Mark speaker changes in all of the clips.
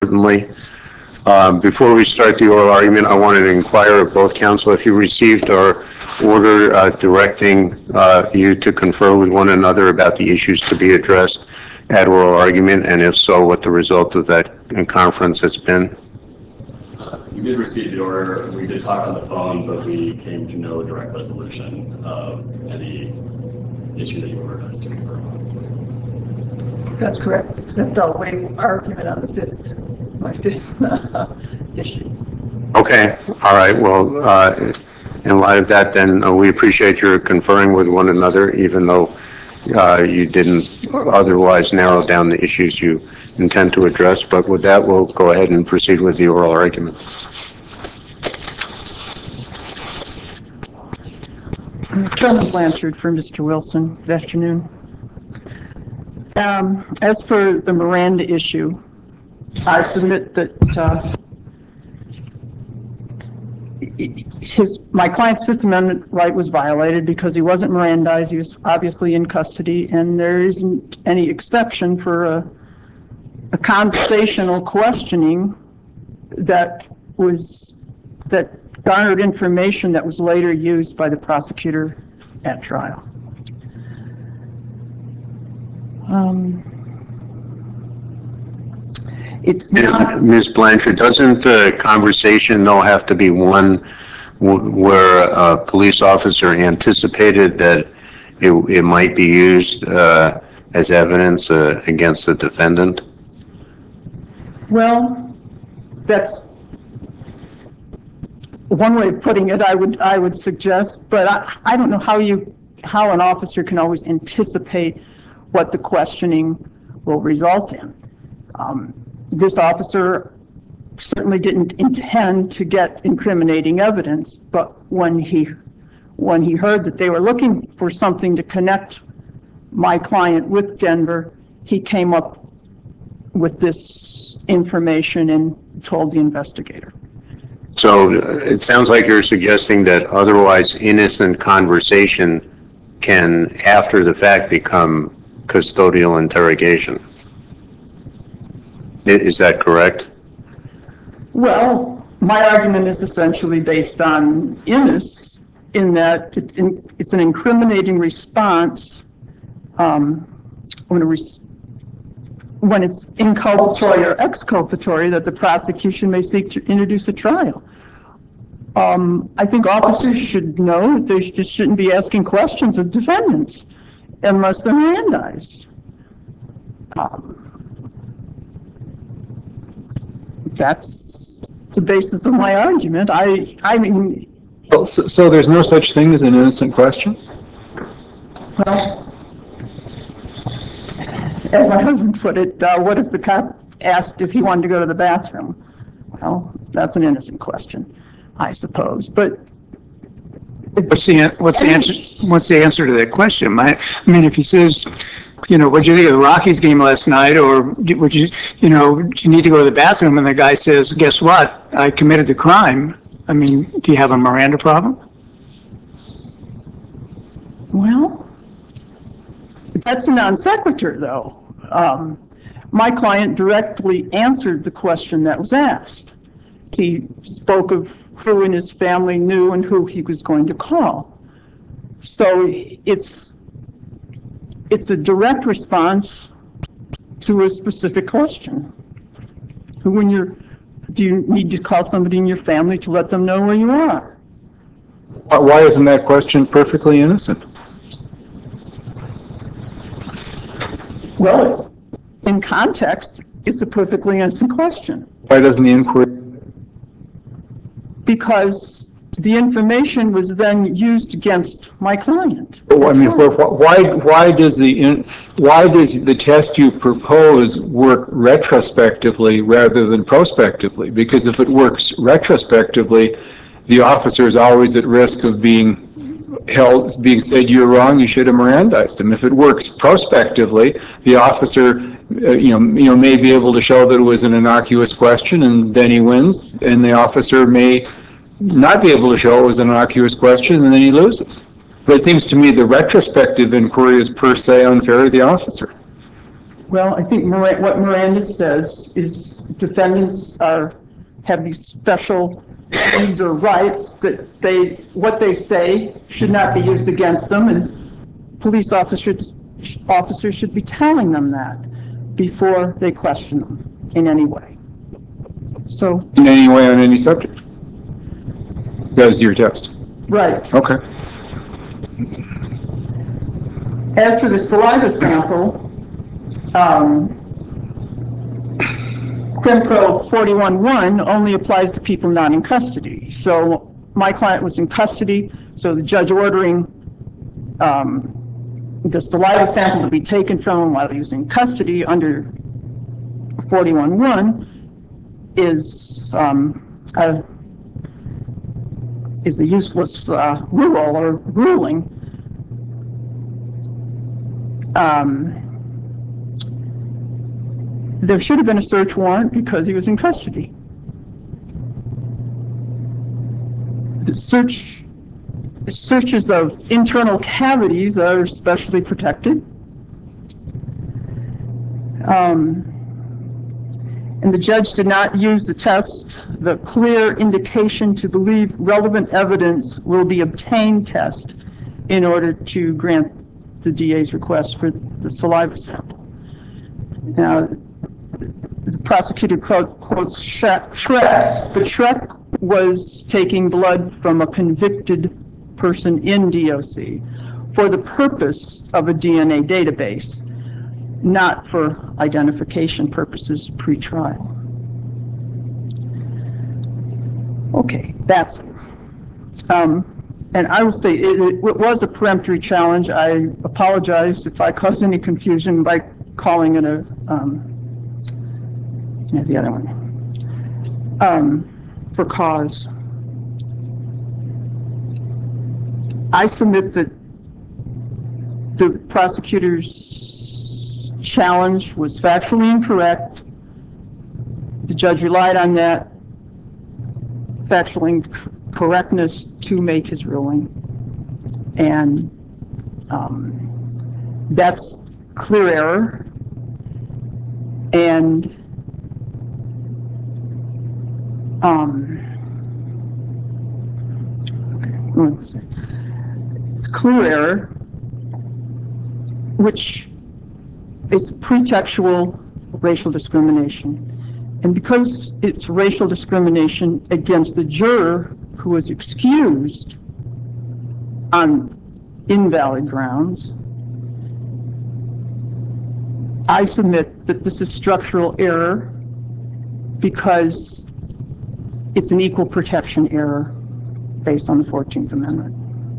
Speaker 1: certainly. Before we start the oral argument, I wanted to inquire of both counsel if you received our order directing you to confer with one another about the issues to be addressed at oral argument, and if so, what the result of that conference has been.
Speaker 2: We did receive the order. We did talk on the phone, but we came to no direct resolution of any issue that you ordered us to confer on.
Speaker 3: That's correct, except I'll waive argument on my fifth issue.
Speaker 1: Okay, all right. Well, in light of that, then we appreciate your conferring with one another, even though you didn't otherwise narrow down the issues you intend to address. But with that, we'll go ahead and proceed with the oral argument.
Speaker 3: Carolyn Blanchard for Mr. Wilson. Good afternoon. As for the Miranda issue, I submit that my client's Fifth Amendment right was violated because he wasn't Mirandized. He was obviously in custody, and there isn't any exception for a conversational questioning that garnered information that was later used by the prosecutor at trial. It's not.
Speaker 1: Ms. Blanchard, doesn't the conversation though have to be one where a police officer anticipated that it might be used as evidence against the defendant?
Speaker 3: Well, that's one way of putting it. I would suggest, but I don't know how an officer can always anticipate what the questioning will result in. This officer certainly didn't intend to get incriminating evidence, but when he heard that they were looking for something to connect my client with Denver, he came up with this information and told the investigator.
Speaker 1: So it sounds like you're suggesting that otherwise innocent conversation can, after the fact, become custodial interrogation. Is that correct?
Speaker 3: Well, my argument is essentially based on Innis, in that it's an incriminating response when it's inculpatory or exculpatory that the prosecution may seek to introduce a trial. I think officers should know that they just shouldn't be asking questions of defendants unless they're Mirandized. That's the basis of my argument. I mean.
Speaker 4: So there's no such thing as an innocent question?
Speaker 3: Well, as my husband put it, what if the cop asked if he wanted to go to the bathroom? Well, that's an innocent question, I suppose. But
Speaker 5: what's the answer to that question? I mean, if he says, what'd you think of the Rockies game last night, or do you need to go to the bathroom? And the guy says, guess what? I committed the crime. I mean, do you have a Miranda problem?
Speaker 3: Well, that's a non sequitur, though. My client directly answered the question that was asked. He spoke of who in his family knew and who he was going to call. So it's a direct response to a specific question. Do you need to call somebody in your family to let them know where you are?
Speaker 4: Why isn't that question perfectly innocent?
Speaker 3: Well, in context, it's a perfectly innocent question.
Speaker 4: Why doesn't the inquiry?
Speaker 3: Because the information was then used against my client.
Speaker 4: I mean, why does the test you propose work retrospectively rather than prospectively? Because if it works retrospectively, the officer is always at risk of being said you're wrong, you should have Mirandized him. If it works prospectively, the officer may be able to show that it was an innocuous question, and then he wins, and the officer may not be able to show it was an innocuous question, and then he loses. But it seems to me the retrospective inquiry is per se unfair to the officer.
Speaker 3: Well, I think what Miranda says is defendants have these special needs or rights that what they say should not be used against them, and police officers should be telling them that before they question them in any way. So,
Speaker 4: In any way on any subject? That was your test?
Speaker 3: right.
Speaker 4: Okay.
Speaker 3: As for the saliva sample, CrimPro 41-1 only applies to people not in custody. So my client was in custody, so the judge ordering the saliva sample to be taken from him while he was in custody under 41-1 is a useless rule or ruling. There should have been a search warrant because he was in custody. The searches of internal cavities are especially protected. And the judge did not use the test, the clear indication to believe relevant evidence will be obtained test in order to grant the DA's request for the saliva sample. Now, the prosecutor quotes Schreck, but Schreck was taking blood from a convicted person in DOC for the purpose of a DNA database, not for identification purposes pre-trial. Okay, that's it. And I will state, it was a peremptory challenge. I apologize if I caused any confusion by calling it a, the other one, for cause. I submit that the prosecutor's challenge was factually incorrect. The judge relied on that factual incorrectness to make his ruling. And that's clear error. And it's clear error, which is pretextual racial discrimination. And because it's racial discrimination against the juror who was excused on invalid grounds, I submit that this is structural error because it's an equal protection error based on the 14th Amendment.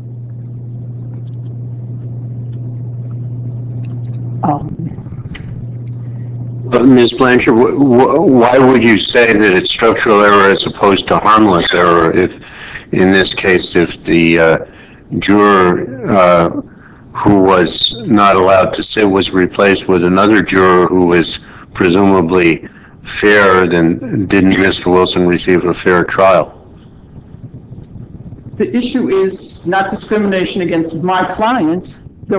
Speaker 1: Ms. Blanchard, why would you say that it's structural error as opposed to harmless error if, in this case, if the juror who was not allowed to sit was replaced with another juror who was presumably fair, then didn't Mr. Wilson receive a fair trial?
Speaker 3: The issue is not discrimination against my client.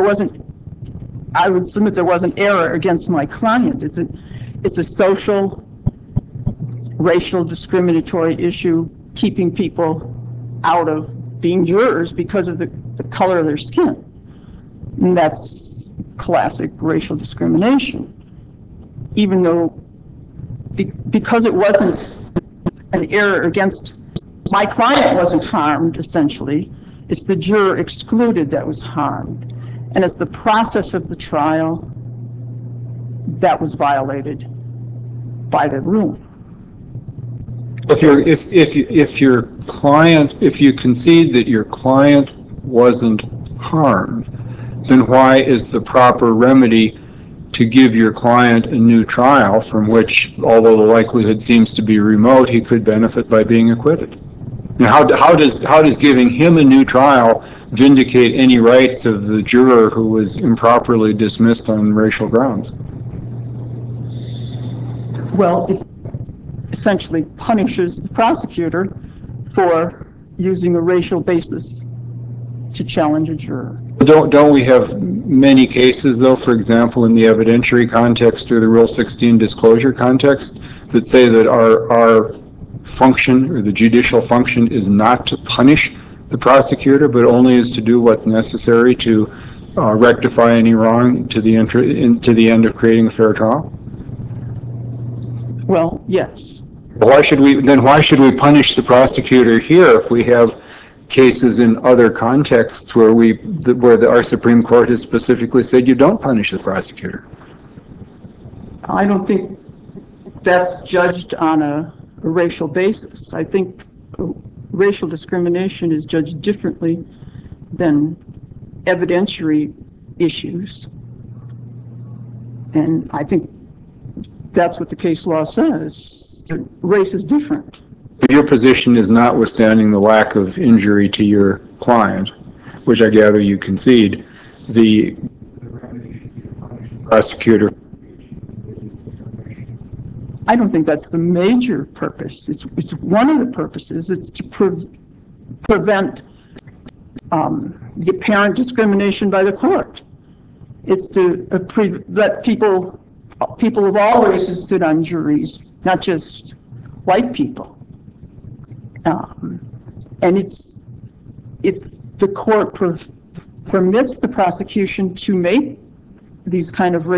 Speaker 3: I would submit there was an error against my client. It's a social, racial discriminatory issue, keeping people out of being jurors because of the color of their skin. And that's classic racial discrimination. Even though, because it wasn't an error against my client wasn't harmed, essentially, it's the juror excluded that was harmed. And it's the process of the trial that was violated by the ruling.
Speaker 4: If you concede that your client wasn't harmed, then why is the proper remedy to give your client a new trial from which, although the likelihood seems to be remote, he could benefit by being acquitted? Now, how does giving him a new trial vindicate any rights of the juror who was improperly dismissed on racial grounds?
Speaker 3: Well, it essentially punishes the prosecutor for using a racial basis to challenge a juror.
Speaker 4: Don't we have many cases, though, for example, in the evidentiary context or the Rule 16 disclosure context, that say that our function or the judicial function is not to punish the prosecutor, but only is to do what's necessary to rectify any wrong to the end of creating a fair trial?
Speaker 3: Well, yes.
Speaker 4: Why should we punish the prosecutor here if we have cases in other contexts where our Supreme Court has specifically said you don't punish the prosecutor?
Speaker 3: I don't think that's judged on a racial basis. I think racial discrimination is judged differently than evidentiary issues. And I think that's what the case law says. Race is different.
Speaker 4: Your position is notwithstanding the lack of injury to your client, which I gather you concede, the prosecutor.
Speaker 3: I don't think that's the major purpose. It's one of the purposes. It's to prevent the apparent discrimination by the court. It's to let people of all races sit on juries, not just white people. And if the court permits the prosecution to make these kind of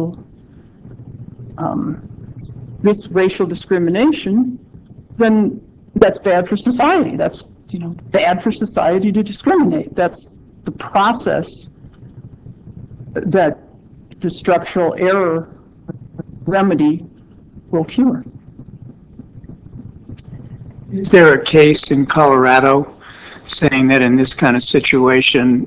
Speaker 3: this racial discrimination, then that's bad for society. That's, bad for society to discriminate. That's the process that the structural error remedy will cure.
Speaker 5: Is there a case in Colorado saying that in this kind of situation,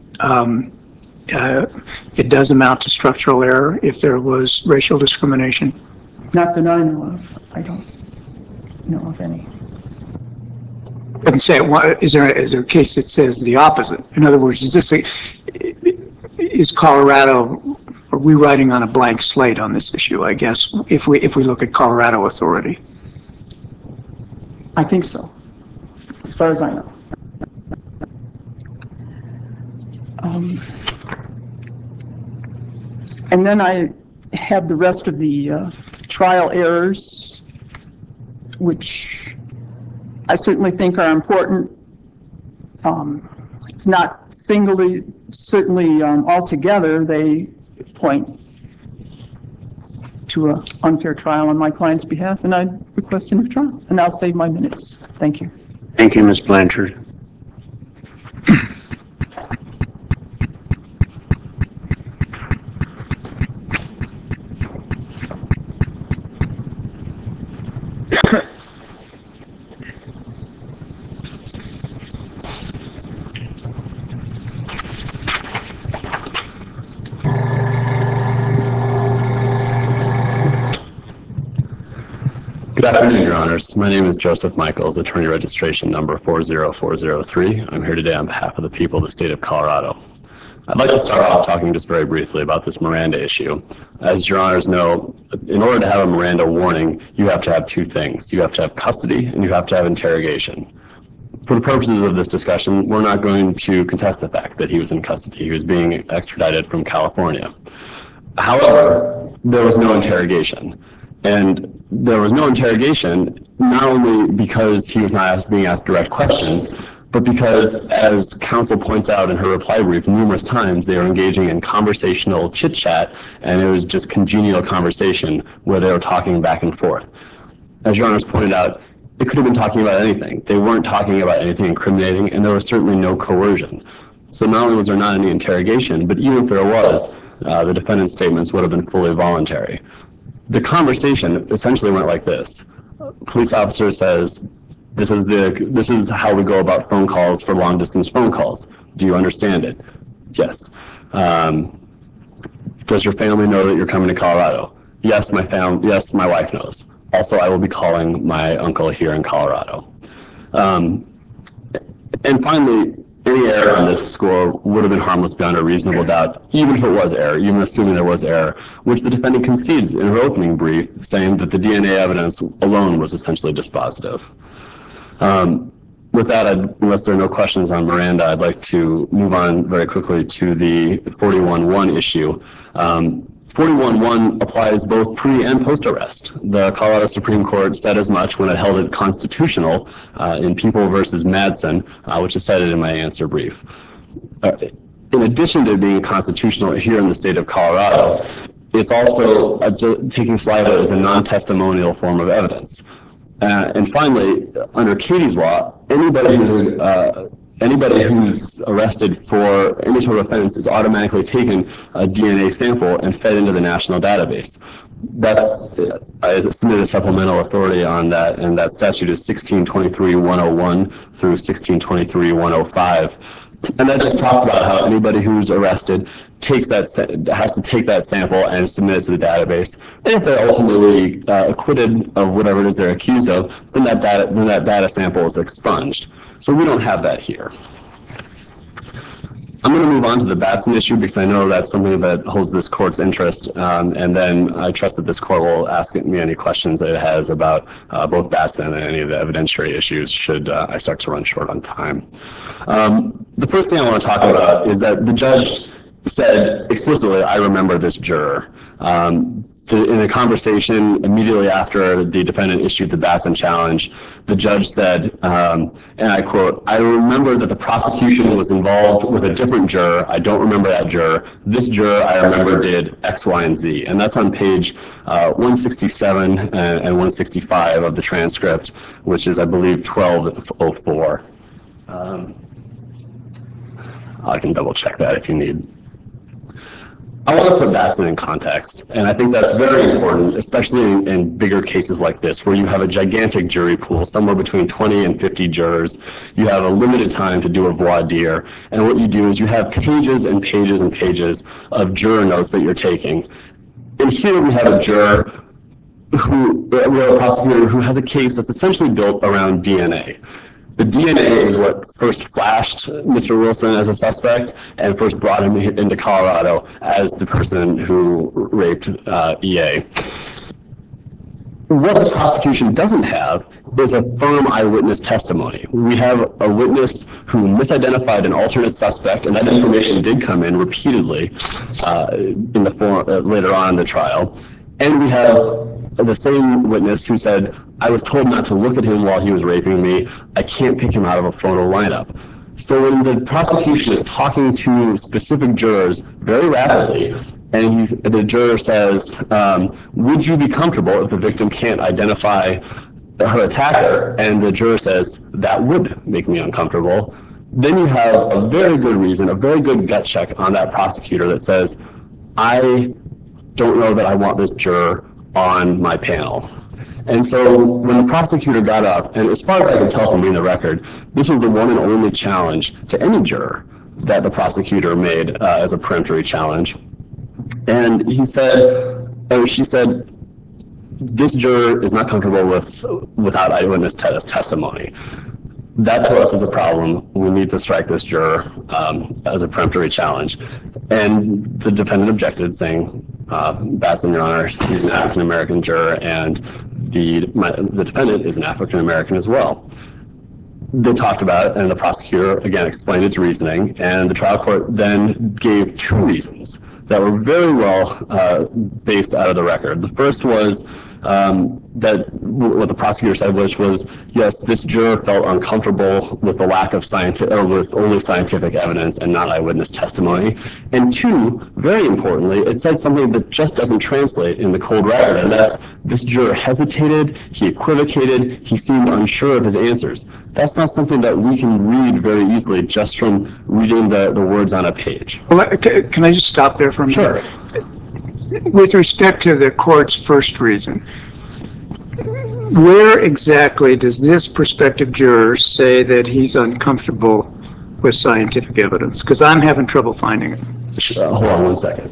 Speaker 5: it does amount to structural error if there was racial discrimination?
Speaker 3: Not that I know of. I don't know of any.
Speaker 5: Doesn't say it. Is there a case that says the opposite? In other words, is Colorado, are we writing on a blank slate on this issue, I guess, if we look at Colorado authority?
Speaker 3: I think so, as far as I know. And then I have the rest of the trial errors, which I certainly think are important. If not singly, certainly altogether, they point to an unfair trial on my client's behalf, and I request a new trial. And I'll save my minutes. Thank you.
Speaker 1: Thank you, Ms. Blanchard.
Speaker 2: Good afternoon, Your Honors. My name is Joseph Michaels, attorney registration number 40403. I'm here today on behalf of the people of the state of Colorado. I'd like to start off talking just very briefly about this Miranda issue. As Your Honors know, in order to have a Miranda warning, you have to have two things. You have to have custody and you have to have interrogation. For the purposes of this discussion, we're not going to contest the fact that he was in custody. He was being extradited from California. However, there was no interrogation. And there was no interrogation, not only because he was not being asked direct questions, but because, as counsel points out in her reply brief numerous times, they were engaging in conversational chit-chat, and it was just congenial conversation where they were talking back and forth. As Your Honors pointed out, it could have been talking about anything. They weren't talking about anything incriminating, and there was certainly no coercion. So not only was there not any interrogation, but even if there was, the defendant's statements would have been fully voluntary. The conversation essentially went like this. Police officer says, this is how we go about phone calls for long distance phone calls. Do you understand it? Yes. Does your family know that you're coming to Colorado? Yes, my wife knows. Also, I will be calling my uncle here in Colorado. And finally, any error on this score would have been harmless beyond a reasonable doubt, even if it was error, even assuming there was error, which the defendant concedes in her opening brief, saying that the DNA evidence alone was essentially dispositive.
Speaker 6: with that, unless there are no questions on Miranda, I'd like to move on very quickly to the 41-1 issue. 41-1 applies both pre and post arrest. The Colorado Supreme Court said as much when it held it constitutional in People versus Madsen, which is cited in my answer brief. In addition to being constitutional here in the state of Colorado, it's also taking saliva as a non-testimonial form of evidence. And finally, under Katie's law, anybody who's arrested for any sort of offense is automatically taken a DNA sample and fed into the national database. I submitted a supplemental authority on that, and that statute is 1623-101 through 1623-105. And that just talks about how anybody who's arrested has to take that sample and submit it to the database. And if they're ultimately acquitted of whatever it is they're accused of, then that data sample is expunged. So we don't have that here. I'm going to move on to the Batson issue because I know that's something that holds this court's interest, and then I trust that this court will ask me any questions that it has about both Batson and any of the evidentiary issues should I start to run short on time. The first thing I want to talk about is that the judge said explicitly, "I remember this juror." In a conversation immediately after the defendant issued the Batson challenge, the judge said, and I quote, "I remember that the prosecution was involved with a different juror. I don't remember that juror. This juror I remember did X, Y, and Z." And that's on page 167 and 165 of the transcript, which is, I believe, 1204. I can double check that if you need. I want to put Batson in context, and I think that's very important, especially in bigger cases like this, where you have a gigantic jury pool, somewhere between 20 and 50 jurors. You have a limited time to do a voir dire, and what you do is you have pages and pages and pages of juror notes that you're taking. And here we have a juror a prosecutor who has a case that's essentially built around DNA. The DNA is what first flashed Mr. Wilson as a suspect and first brought him into Colorado as the person who raped EA. What the prosecution doesn't have is a firm eyewitness testimony. We have a witness who misidentified an alternate suspect, and that information did come in repeatedly in the form, later on in the trial. And we have the same witness who said, "I was told not to look at him while he was raping me. I can't pick him out of a photo lineup." So when the prosecution is talking to specific jurors very rapidly, and the juror says, "Would you be comfortable if the victim can't identify her attacker?" And the juror says, "That would make me uncomfortable." Then you have a very good reason, a very good gut check on that prosecutor that says, "I don't know that I want this juror on my panel." And so when the prosecutor got up, and as far as I can tell from reading the record, this was the one and only challenge to any juror that the prosecutor made as a peremptory challenge. And she said, "This juror is not comfortable without eyewitness testimony. That to us is a problem. We need to strike this juror as a peremptory challenge." And the defendant objected, saying, "Batson, Your Honor, he's an African-American juror, and the defendant is an African-American as well." They talked about it, and the prosecutor, again, explained its reasoning, and the trial court then gave two reasons that were very well based out of the record. The first was that what the prosecutor said, which was, yes, this juror felt uncomfortable with the lack of with only scientific evidence and not eyewitness testimony. And two, very importantly, it said something that just doesn't translate in the cold record, and that's this juror hesitated, he equivocated, he seemed unsure of his answers. That's not something that we can read very easily just from reading the words on a page.
Speaker 5: Well, can I just stop there for a minute?
Speaker 6: Sure.
Speaker 5: With respect to the court's first reason, where exactly does this prospective juror say that he's uncomfortable with scientific evidence? Because I'm having trouble finding it.
Speaker 6: Hold on one second.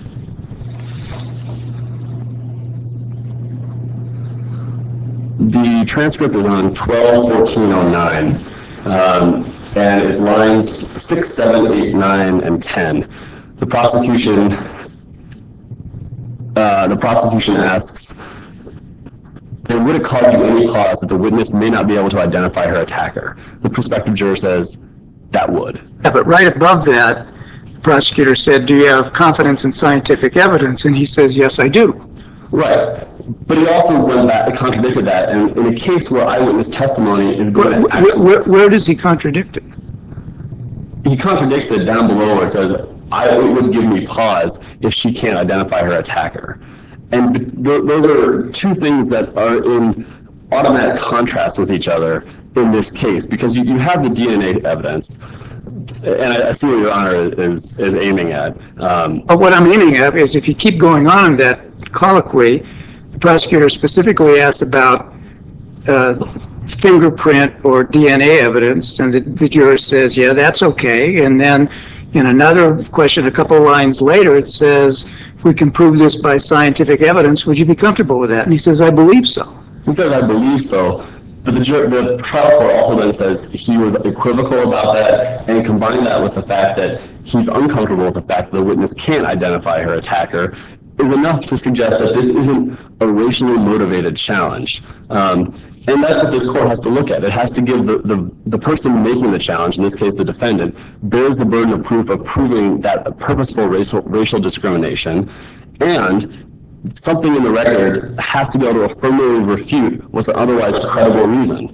Speaker 6: The transcript is on 12-1409, and it's lines 6, 7, 8, 9, and 10. The prosecution asks, And would it cause you any pause that the witness may not be able to identify her attacker? The prospective juror says that would.
Speaker 5: Yeah, but right above that, the prosecutor said, do you have confidence in scientific evidence? And he says, yes, I do.
Speaker 6: Right. But he also went back, contradicted that. And in a case where eyewitness testimony is going to actually...
Speaker 5: Where does he contradict it?
Speaker 6: He contradicts it down below where it says, it would give me pause if she can't identify her attacker. And those are two things that are in automatic contrast with each other in this case, because you have the DNA evidence, and I see what Your Honor is aiming at.
Speaker 5: But what I'm aiming at is if you keep going on in that colloquy, the prosecutor specifically asks about fingerprint or DNA evidence, and the juror says, yeah, that's okay. And then in another question, a couple of lines later, it says, if we can prove this by scientific evidence, would you be comfortable with that? And he says, I believe so.
Speaker 6: He says, I believe so. But the trial court also then says he was equivocal about that, and combining that with the fact that he's uncomfortable with the fact that the witness can't identify her attacker is enough to suggest that this isn't a racially motivated challenge. And that's what this court has to look at. It has to give the person making the challenge, in this case the defendant, bears the burden of proof of proving that purposeful racial discrimination, and something in the record has to be able to affirmatively refute what's an otherwise credible reason.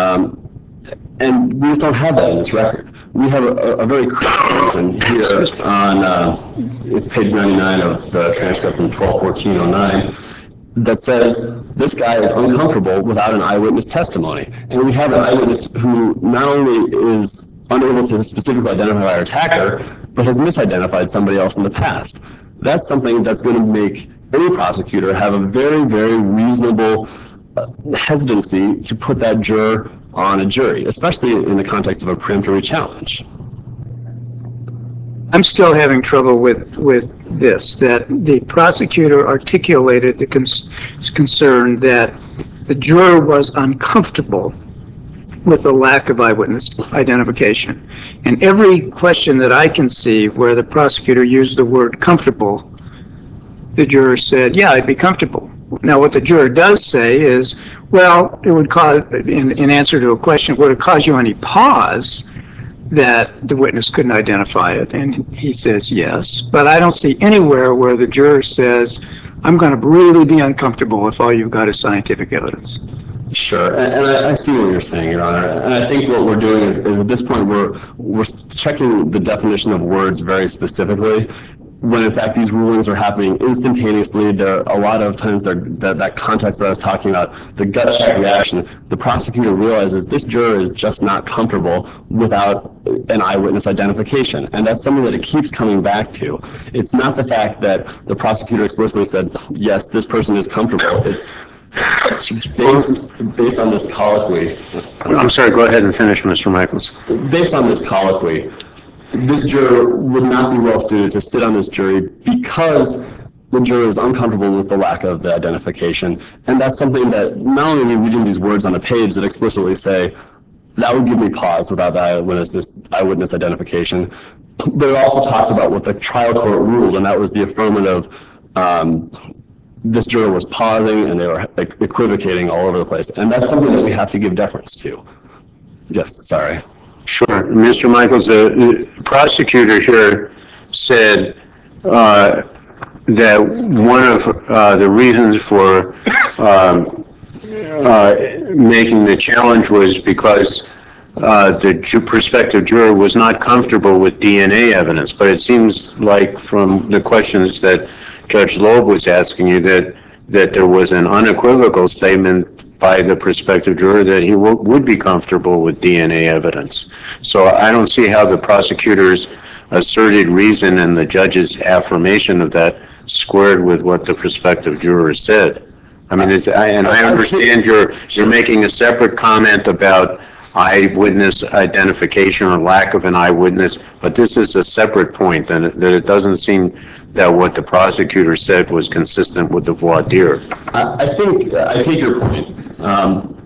Speaker 6: And we just don't have that in this record. We have a very credible reason here on, it's page 99 of the transcript from 12/14/09, that says this guy is uncomfortable without an eyewitness testimony. And we have an eyewitness who not only is unable to specifically identify our attacker, but has misidentified somebody else in the past. That's something that's going to make any prosecutor have a very, very reasonable hesitancy to put that juror on a jury, especially in the context of a peremptory challenge.
Speaker 5: I'm still having trouble with this, that the prosecutor articulated the concern that the juror was uncomfortable with the lack of eyewitness identification. And every question that I can see where the prosecutor used the word comfortable, the juror said, yeah, I'd be comfortable. Now, what the juror does say is, well, it would cause, in answer to a question, would it cause you any pause that the witness couldn't identify it? And he says yes, but I don't see anywhere where the juror says, I'm going to really be uncomfortable if all you've got is scientific evidence.
Speaker 6: Sure, and I see what you're saying, Your Honor. And I think what we're doing is at this point we're checking the definition of words very specifically, when in fact these rulings are happening instantaneously. There are a lot of times that context that I was talking about, the gut check reaction, the prosecutor realizes this juror is just not comfortable without an eyewitness identification. And that's something that it keeps coming back to. It's not the fact that the prosecutor explicitly said, yes, this person is comfortable. It's based on this colloquy.
Speaker 1: I'm sorry, go ahead and finish, Mr. Michaels.
Speaker 6: Based on this colloquy, this juror would not be well suited to sit on this jury because the juror is uncomfortable with the lack of the identification. And that's something that not only are we reading these words on a page that explicitly say, that would give me pause without the eyewitness identification, but it also talks about what the trial court ruled, and that was the affirmative. This juror was pausing and they were equivocating all over the place. And that's something that we have to give deference to. Yes, sorry.
Speaker 1: Sure. Mr. Michaels, the prosecutor here said that one of the reasons for making the challenge was because the prospective juror was not comfortable with DNA evidence. But it seems like from the questions that Judge Loeb was asking you that there was an unequivocal statement by the prospective juror that he would be comfortable with DNA evidence. So I don't see how the prosecutor's asserted reason and the judge's affirmation of that squared with what the prospective juror said. I mean, and I understand you're making a separate comment about eyewitness identification or lack of an eyewitness, but this is a separate point, and that it doesn't seem that what the prosecutor said was consistent with the voir dire.
Speaker 6: I think I take your point.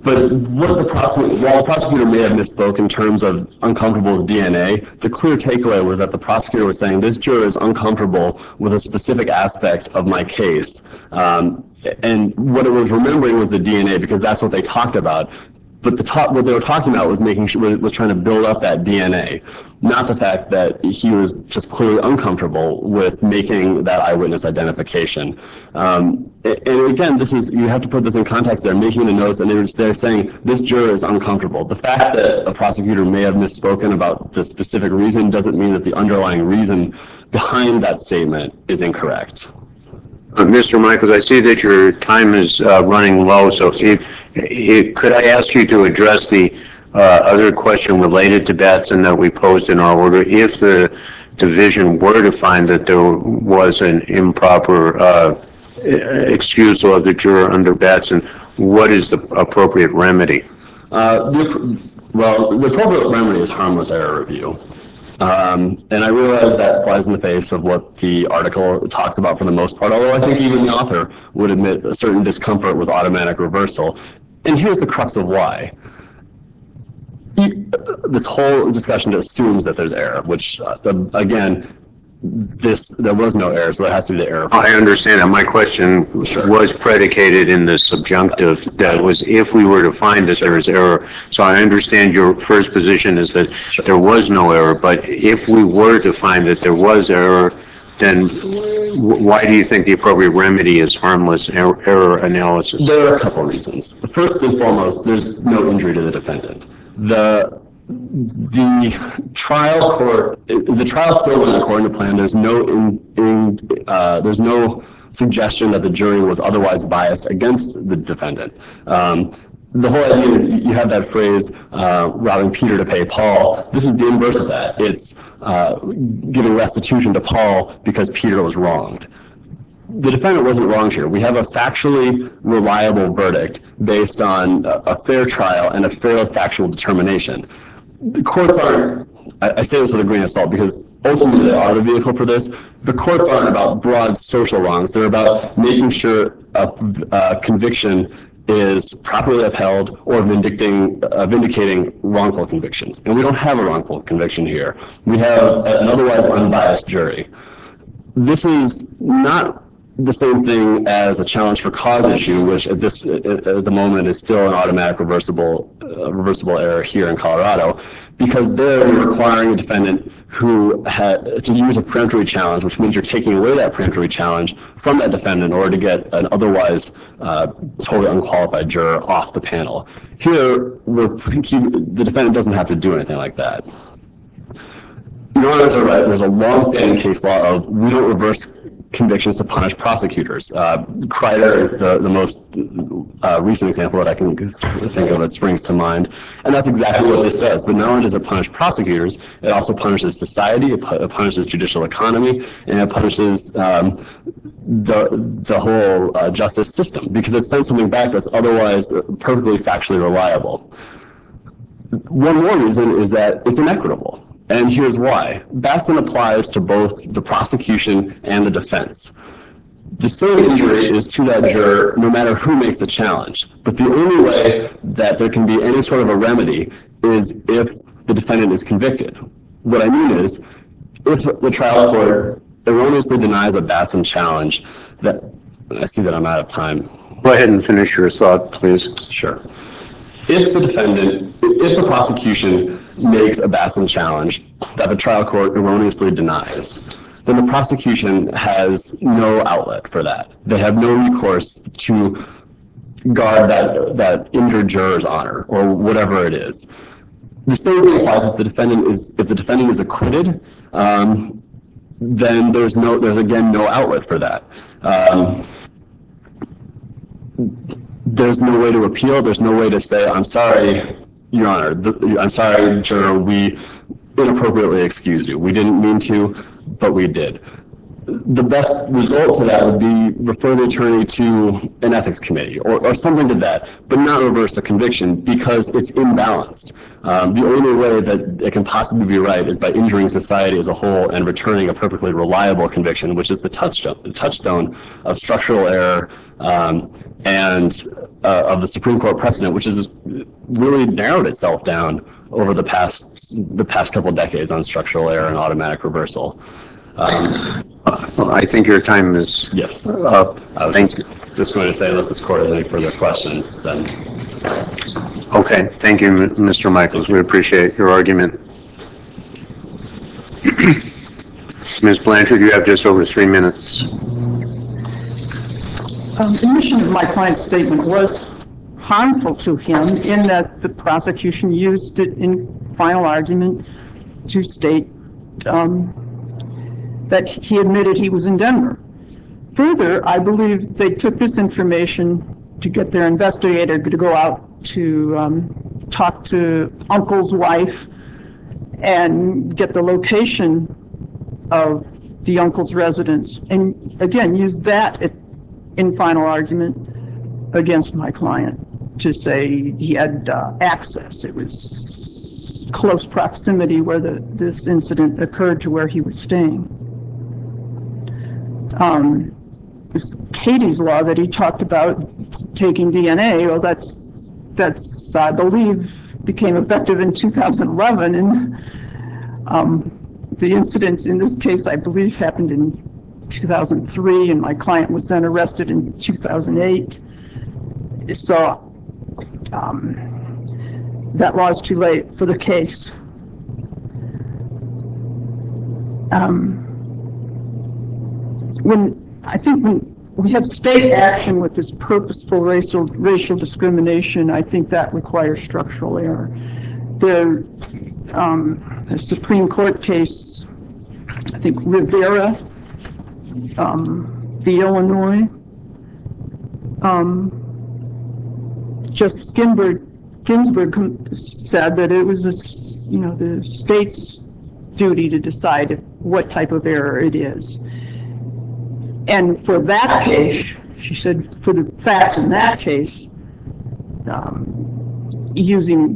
Speaker 6: But while the prosecutor may have misspoke in terms of uncomfortable with DNA, the clear takeaway was that the prosecutor was saying this juror is uncomfortable with a specific aspect of my case. And what it was remembering was the DNA because that's what they talked about. But what they were talking about was was trying to build up that DNA, not the fact that he was just clearly uncomfortable with making that eyewitness identification. And again, you have to put this in context. They're making the notes and they're saying this juror is uncomfortable. The fact that a prosecutor may have misspoken about the specific reason doesn't mean that the underlying reason behind that statement is incorrect.
Speaker 1: Mr. Michaels, I see that your time is running low, so could I ask you to address the other question related to Batson that we posed in our order? If the division were to find that there was an improper excusal of the juror under Batson, what is the appropriate remedy?
Speaker 6: The appropriate remedy is harmless error review. And I realize that flies in the face of what the article talks about for the most part, although I think even the author would admit a certain discomfort with automatic reversal. And here's the crux of why. This whole discussion assumes that there's error, which, again, there was no error, so there has to be the error.
Speaker 1: I understand that. My question was predicated in the subjunctive, that was if we were to find that there is error. So I understand your first position is that there was no error, but if we were to find that there was error, then why do you think the appropriate remedy is harmless error analysis?
Speaker 6: There are a couple of reasons. First and foremost, there's no injury to the defendant. The trial still went according to plan. There's no suggestion that the jury was otherwise biased against the defendant. The whole idea is you have that phrase, robbing Peter to pay Paul. This is the inverse of that. It's giving restitution to Paul because Peter was wronged. The defendant wasn't wronged here. We have a factually reliable verdict based on a fair trial and a fair factual determination. The courts aren't, I say this with a grain of salt because ultimately they are the vehicle for this. The courts aren't about broad social wrongs. They're about making sure a conviction is properly upheld or vindicating wrongful convictions. And we don't have a wrongful conviction here. We have an otherwise unbiased jury. This is not the same thing as a challenge for cause issue, which at the moment is still an automatic reversible error here in Colorado, because there we're requiring a defendant who had to use a peremptory challenge, which means you're taking away that peremptory challenge from that defendant in order to get an otherwise totally unqualified juror off the panel. Here, the defendant doesn't have to do anything like that. Your Honors are right. There's a long-standing case law of we don't reverse convictions to punish prosecutors. Kreider is the most recent example that I can think of that springs to mind. And that's exactly what this does. But not only does it punish prosecutors, it also punishes society, it punishes judicial economy, and it punishes the whole justice system because it sends something back that's otherwise perfectly factually reliable. One more reason is that it's inequitable. And here's why. Batson applies to both the prosecution and the defense. The same injury is to that juror no matter who makes the challenge. But the only way that there can be any sort of a remedy is if the defendant is convicted. What I mean is, if the trial court erroneously denies a Batson challenge, I see that I'm out of time.
Speaker 1: Go ahead and finish your thought, please.
Speaker 6: Sure. If the prosecution makes a Batson challenge that the trial court erroneously denies, then the prosecution has no outlet for that. They have no recourse to guard that injured juror's honor or whatever it is. The same thing applies if the defendant is acquitted. Then there's again no outlet for that. There's no way to appeal. There's no way to say, I'm sorry, Your Honor. I'm sorry, juror, we inappropriately excused you. We didn't mean to, but we did. the best result to that would be refer the attorney to an ethics committee or something to that, but not reverse a conviction because it's imbalanced. The only way that it can possibly be right is by injuring society as a whole and returning a perfectly reliable conviction, which is the touchstone of structural error and of the Supreme Court precedent, which has really narrowed itself down over the past couple of decades on structural error and automatic reversal.
Speaker 1: Well, I think your time is
Speaker 6: Yes.
Speaker 1: up.
Speaker 6: I was just going to say, unless this court has any further questions, then.
Speaker 1: Okay, thank you, Mr. Michaels. We appreciate your argument. Ms. Blanchard, you have just over 3 minutes.
Speaker 3: The mission of my client's statement was harmful to him in that the prosecution used it in final argument to state that he admitted he was in Denver. Further, I believe they took this information to get their investigator to go out to talk to uncle's wife and get the location of the uncle's residence, and again, use that in final argument against my client to say he had access. It was close proximity where this incident occurred to where he was staying. This Katie's law that he talked about, taking DNA, well, that's I believe became effective in 2011, and the incident in this case, I believe, happened in 2003, and my client was then arrested in 2008. So that law is too late for the case. When we have state action with this purposeful racial discrimination, I think that requires structural error. The Supreme Court case, I think Rivera, the Illinois, Justice Ginsburg said that it was the state's duty to decide what type of error it is. And for that case, she said, for the facts in that case, using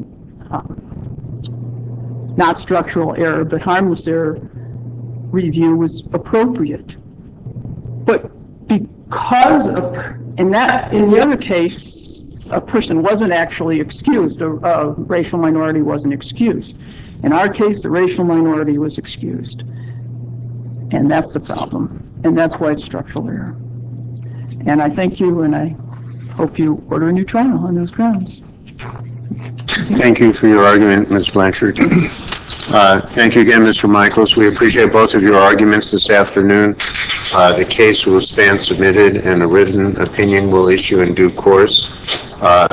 Speaker 3: not structural error but harmless error review was appropriate. But because in the other case, a person wasn't actually excused, a racial minority wasn't excused. In our case, the racial minority was excused. And that's the problem. And that's why it's structural error. And I thank you, and I hope you order a new trial on those grounds.
Speaker 1: Thank you for your argument, Ms. Blanchard. Thank you again, Mr. Michaels. We appreciate both of your arguments this afternoon. The case will stand submitted, and a written opinion will issue in due course.